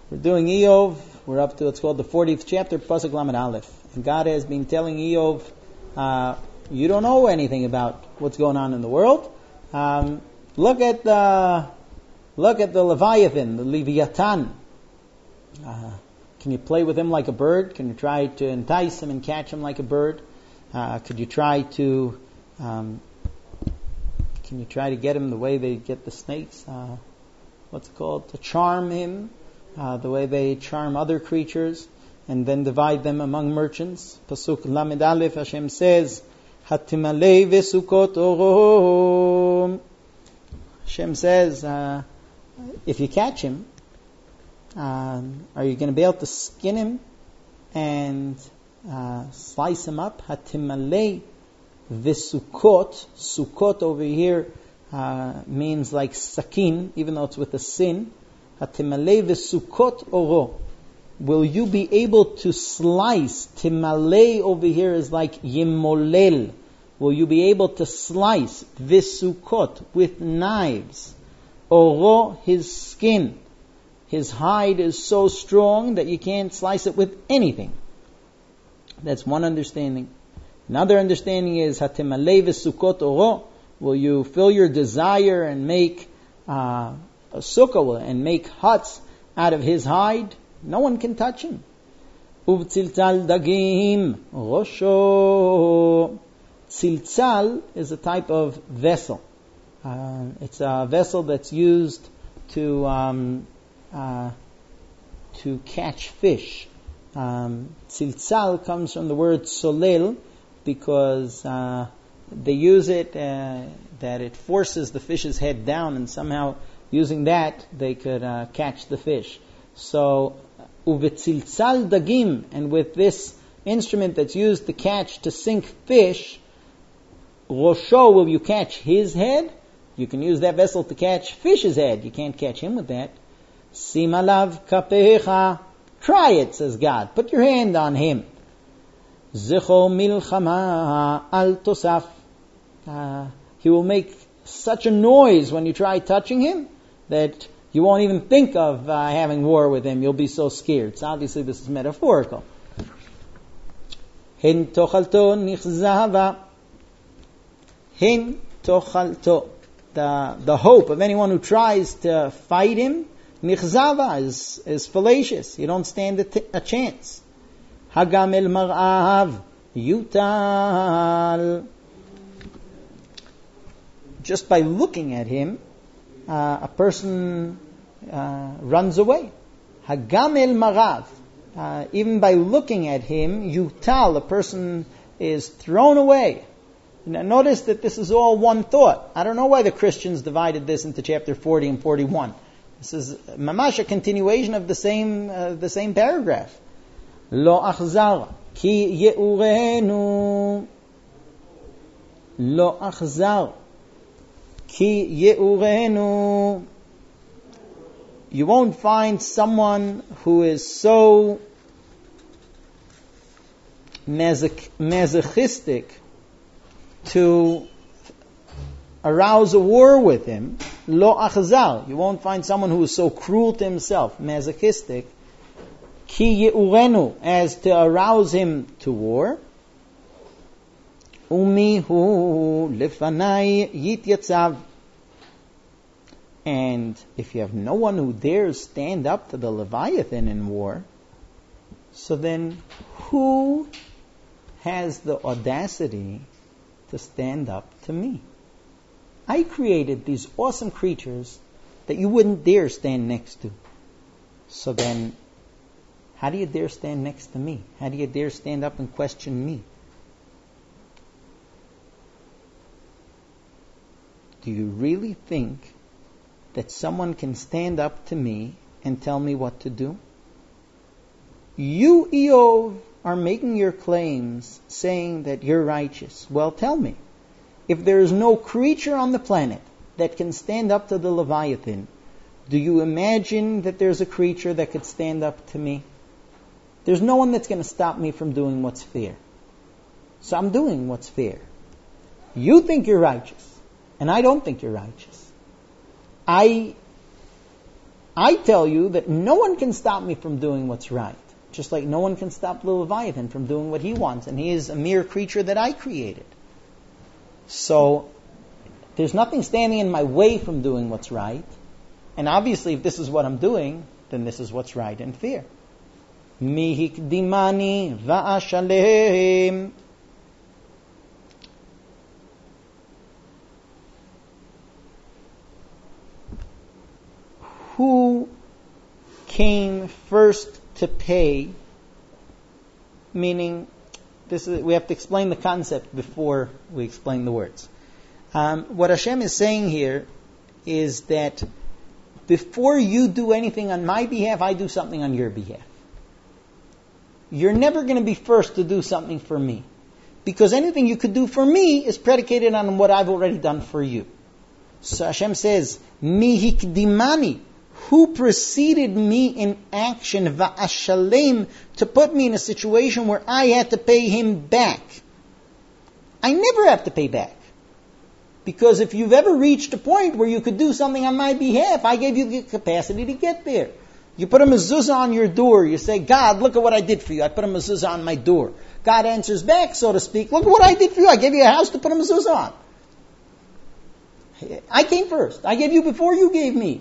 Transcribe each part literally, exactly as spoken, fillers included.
We're doing Eov. We're up to what's called the fortieth chapter, Pasuk Lamed Aleph. And God has been telling Eov, uh, you don't know anything about what's going on in the world. Um, look at the look at the Leviathan, the Leviathan. Uh, can you play with him like a bird? Can you try to entice him and catch him like a bird? Uh, could you try to um, can you try to get him the way they get the snakes? Uh, what's it called? To charm him. Uh, the way they charm other creatures and then divide them among merchants. Pasuk Lamed Aleph, Hashem says, Hatimalei vesukot orom. Hashem says, uh, if you catch him, uh, are you going to be able to skin him and uh, slice him up? Hatimalei vesukot. Sukot over here uh, means like sakin, even though it's with a sin. Hatimalei vesukot oro. Will you be able to slice? Timalei over here is like yimolel. Will you be able to slice vesukot with knives? Oro, his skin. His hide is so strong that you can't slice it with anything. That's one understanding. Another understanding is Hatimalei vesukot oro. Will you fill your desire and make uh, a sukkah and make huts out of his hide? No one can touch him. Uvtziltzal dagim rosho. Tziltzal is a type of vessel. Uh, it's a vessel that's used to um, uh, to catch fish. Um, tziltzal comes from the word solel because uh, they use it uh, that it forces the fish's head down, and somehow using that, they could uh, catch the fish. So, uvetziltzal dagim, and with this instrument that's used to catch, to sink fish, rosho, will you catch his head? You can use that vessel to catch fish's head. You can't catch him with that. Simalav kapecha. Try it, says God. Put your hand on him. Zecho milchama al tosaf. Uh, he will make such a noise when you try touching him that you won't even think of uh, having war with him. You'll be so scared. So obviously this is metaphorical. Hin tochalto nichzava. Hin tochalto. The, the hope of anyone who tries to fight him, nichzava, is, is fallacious. You don't stand a, t- a chance. Hagam el mar'av yutal. Just by looking at him, uh, a person uh, runs away. Hagam el marav. Uh, even by looking at him, yutal, a person is thrown away. Now notice that this is all one thought. I don't know why the Christians divided this into chapter forty and forty-one. This is mamash a continuation of the same uh, the same paragraph. Lo achzar ki ye'urenu. Lo achzar. Ki ye'urenu. You won't find someone who is so masochistic to arouse a war with him. Lo achzar. You won't find someone who is so cruel to himself, masochistic, ki ye'urenu, as to arouse him to war. Umihu lefanai yityatzav. And if you have no one who dares stand up to the Leviathan in war, so then who has the audacity to stand up to me? I created these awesome creatures that you wouldn't dare stand next to. So then, how do you dare stand next to me? How do you dare stand up and question me? Do you really think that someone can stand up to me and tell me what to do? You, Eov, are making your claims saying that you're righteous. Well, tell me, if there is no creature on the planet that can stand up to the Leviathan, do you imagine that there's a creature that could stand up to me? There's no one that's going to stop me from doing what's fair. So I'm doing what's fair. You think you're righteous, and I don't think you're righteous. I I tell you that no one can stop me from doing what's right. Just like no one can stop the Leviathan from doing what he wants. And he is a mere creature that I created. So, there's nothing standing in my way from doing what's right. And obviously, if this is what I'm doing, then this is what's right and fair. Mi hikdimani va'ashalem. Who came first to pay? Meaning, this is, we have to explain the concept before we explain the words. Um, what Hashem is saying here is that before you do anything on my behalf, I do something on your behalf. You're never going to be first to do something for me. Because anything you could do for me is predicated on what I've already done for you. So Hashem says, Mi hikdimani, who preceded me in action, va'ashalem, to put me in a situation where I had to pay him back. I never have to pay back. Because if you've ever reached a point where you could do something on my behalf, I gave you the capacity to get there. You put a mezuzah on your door, you say, God, look at what I did for you. I put a mezuzah on my door. God answers back, so to speak, look at what I did for you. I gave you a house to put a mezuzah on. I came first. I gave you before you gave me.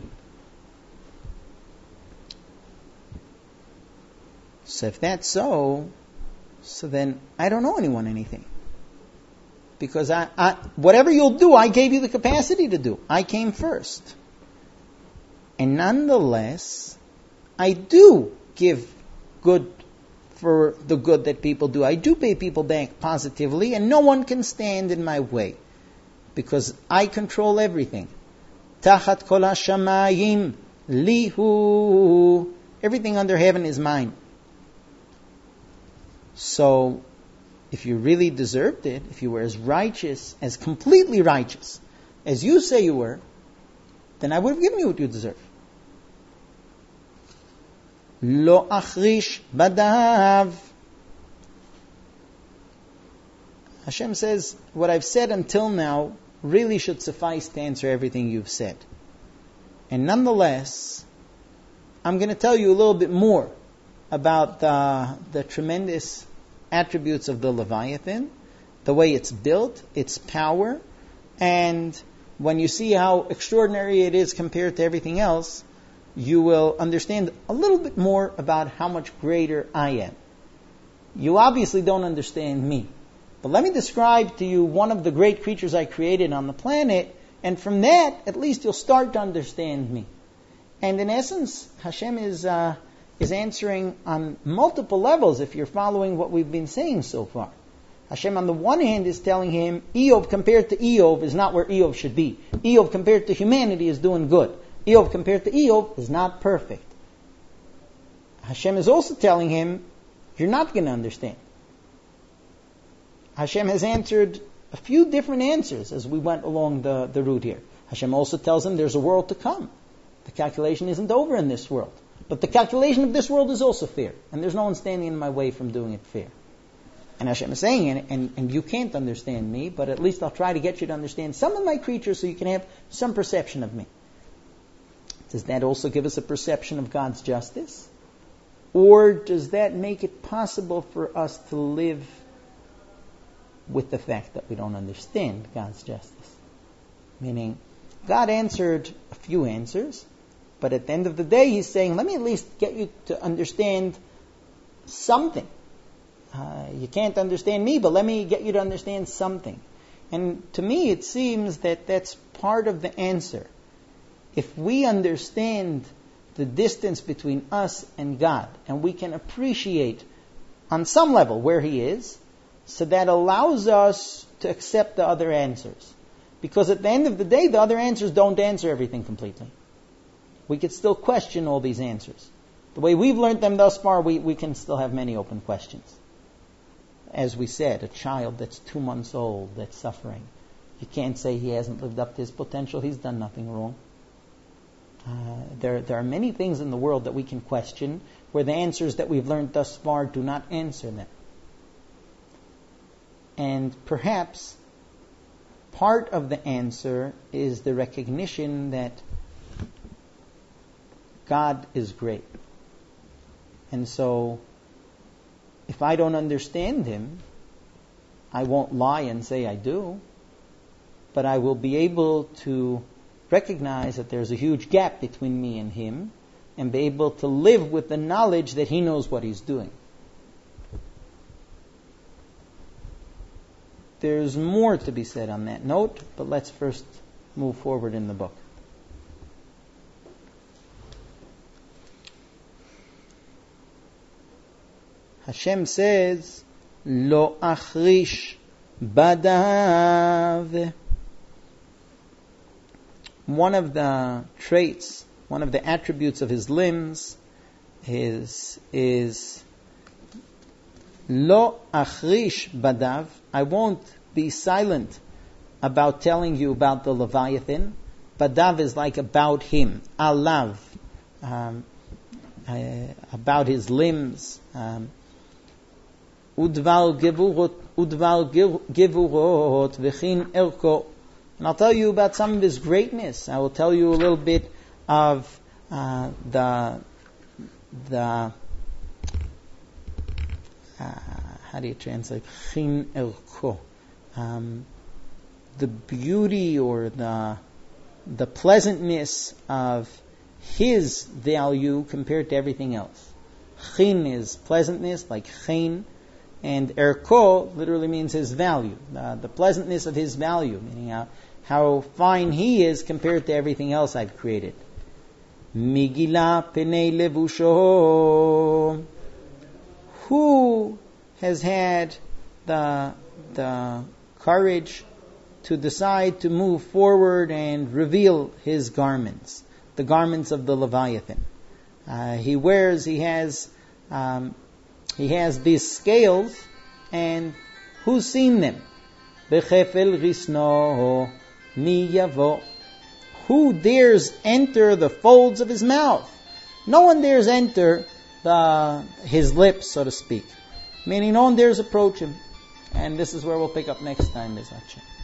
So if that's so, so then I don't owe anyone anything. Because I, I, whatever you'll do, I gave you the capacity to do. I came first. And nonetheless, I do give good for the good that people do. I do pay people back positively, and no one can stand in my way. Because I control everything. Tachat kol hashamayim lihu. Everything under heaven is mine. So, if you really deserved it, if you were as righteous, as completely righteous, as you say you were, then I would have given you what you deserve. Lo achrish badav. Hashem says, what I've said until now really should suffice to answer everything you've said. And nonetheless, I'm going to tell you a little bit more about the, the tremendous attributes of the Leviathan, the way it's built, its power, and when you see how extraordinary it is compared to everything else, you will understand a little bit more about how much greater I am. You obviously don't understand me, but let me describe to you one of the great creatures I created on the planet, and from that, at least you'll start to understand me. And in essence, Hashem is uh, is answering on multiple levels if you're following what we've been saying so far. Hashem on the one hand is telling him, Eov compared to Eov is not where Eov should be. Eov compared to humanity is doing good. Eov compared to Eov is not perfect. Hashem is also telling him, you're not going to understand. Hashem has answered a few different answers as we went along the, the route here. Hashem also tells him there's a world to come. The calculation isn't over in this world. But the calculation of this world is also fair. And there's no one standing in my way from doing it fair. And Hashem is saying, and, and, and you can't understand me, but at least I'll try to get you to understand some of my creatures so you can have some perception of me. Does that also give us a perception of God's justice? Or does that make it possible for us to live with the fact that we don't understand God's justice? Meaning, God answered a few answers, but at the end of the day, He's saying, let me at least get you to understand something. Uh, you can't understand me, but let me get you to understand something. And to me, it seems that that's part of the answer. If we understand the distance between us and God, and we can appreciate on some level where He is, so that allows us to accept the other answers. Because at the end of the day, the other answers don't answer everything completely. We could still question all these answers. The way we've learned them thus far, we, we can still have many open questions. As we said, a child that's two months old, that's suffering. You can't say he hasn't lived up to his potential. He's done nothing wrong. Uh, there, there are many things in the world that we can question where the answers that we've learned thus far do not answer them. And perhaps part of the answer is the recognition that God is great. And so, if I don't understand Him, I won't lie and say I do, but I will be able to recognize that there's a huge gap between me and Him, and be able to live with the knowledge that He knows what He's doing. There's more to be said on that note, but let's first move forward in the book. Hashem says, Lo achrish badav. One of the traits, one of the attributes of his limbs is, is Lo achrish badav. I won't be silent about telling you about the Leviathan. Badav is like about him. Alav. Um, uh, about his limbs. Um, Udvar gevurot, udvar gevurot, v'chin erko. And I'll tell you about some of his greatness. I will tell you a little bit of uh, the the uh, how do you translate chin erko? Um, the beauty or the the pleasantness of his value compared to everything else. Chin is pleasantness, like chen. And erko literally means his value, uh, the pleasantness of his value, meaning how, how fine he is compared to everything else I've created. Migila penei levusho. Who has had the the courage to decide to move forward and reveal his garments, the garments of the Leviathan? Uh, he wears, he has. Um, He has these scales, and who's seen them? Bechefel risno mi yavo. Who dares enter the folds of his mouth? No one dares enter the his lips, so to speak. Meaning no one dares approach him. And this is where we'll pick up next time, Bezrat Hashem.